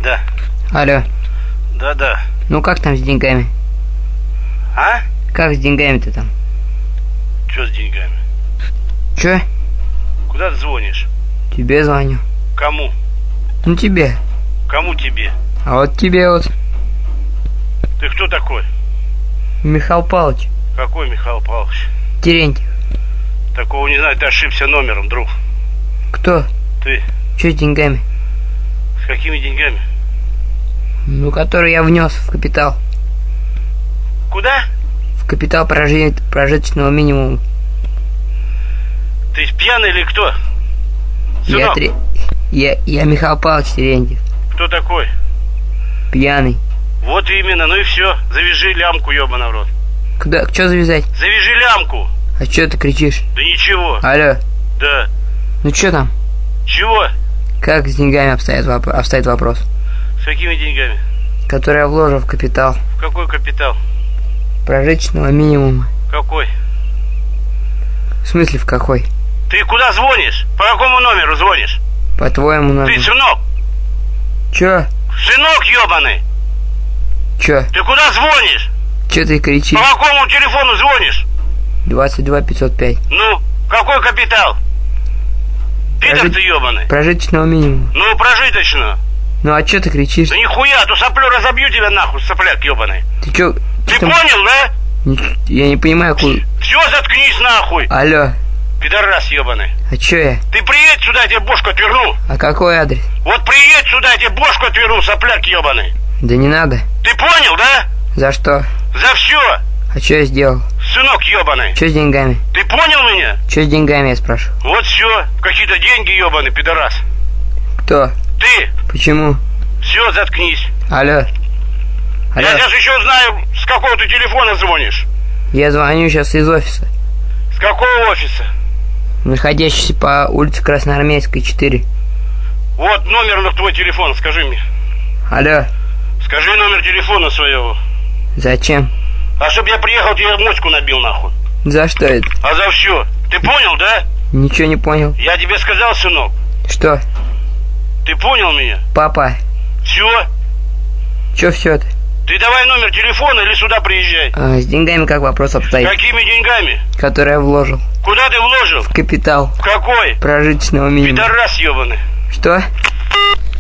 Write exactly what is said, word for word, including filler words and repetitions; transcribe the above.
Да. Алло. Да-да. Ну как там с деньгами? А? Как с деньгами-то там? Че с деньгами? Че? Куда ты звонишь? Тебе звоню. Кому? Ну тебе. Кому тебе? А вот тебе вот. Ты кто такой? Михаил Павлович. Какой Михаил Павлович? Терентьев. Такого не знаю, ты ошибся номером, друг. Кто? Ты. Че с деньгами? С какими деньгами? Ну, которые я внес в капитал. Куда? В капитал прожи... прожиточного минимума. Ты пьяный или кто? Сынок. Я, три... я, я Михаил Павлович Терентьев. Кто такой? Пьяный. Вот именно, ну и все. Завяжи лямку, ёбаный в рот. Куда? Что завязать? Завяжи лямку. А что ты кричишь? Да ничего. Алло. Да. Ну что там? Чего? Как с деньгами обстоит, воп... обстоит вопрос? С какими деньгами? Которые я вложил в капитал. В какой капитал? Прожиточного минимума. Какой? В смысле в какой? Ты куда звонишь? По какому номеру звонишь? По твоему номеру. Ты сынок? Чё? Сынок ёбаный! Чё? Ты куда звонишь? Чё ты кричишь? По какому телефону звонишь? двадцать два пятьсот пять. Ну, какой капитал? Пидор Прожит... ты ёбаный. Прожиточного минимума. Ну, прожиточно. Ну а чё ты кричишь? Да нихуя, а то соплю разобью тебя нахуй, сопляк ёбаный. Ты чё? Ты там... понял, да? Не... Я не понимаю, куда... Все, заткнись нахуй. Алло. Пидорас ёбаный. А чё я? Ты приедь сюда, я тебе бошку отверну. А какой адрес? Вот приедь сюда, я тебе бошку отверну, сопляк ёбаный. Да не надо. Ты понял, да? За что? За все. А чё я сделал? Сынок ёбаный. Чё с деньгами? Ты понял меня? Чё с деньгами, я спрашиваю? Вот все. Какие-то деньги ёбаный, пидорас. Кто? Ты. Почему? Все, заткнись. Алло. Алло. Я сейчас еще знаю, с какого ты телефона звонишь. Я звоню сейчас из офиса. С какого офиса? Находящийся по улице Красноармейской, четыре. Вот номер на твой телефон, скажи мне. Алло. Скажи номер телефона своего. Зачем? А чтоб я приехал, тебе моську набил нахуй. За что это? А за все. Ты понял, да? Ничего не понял. Я тебе сказал, сынок. Что? Ты понял меня? Папа. Все? Чё все-то? Ты давай номер телефона или сюда приезжай. А, с деньгами как вопрос обстоит? Какими деньгами? Которые я вложил. Куда ты вложил? В капитал. В какой? Прожиточного минимума. Пидорас ёбаный. Что?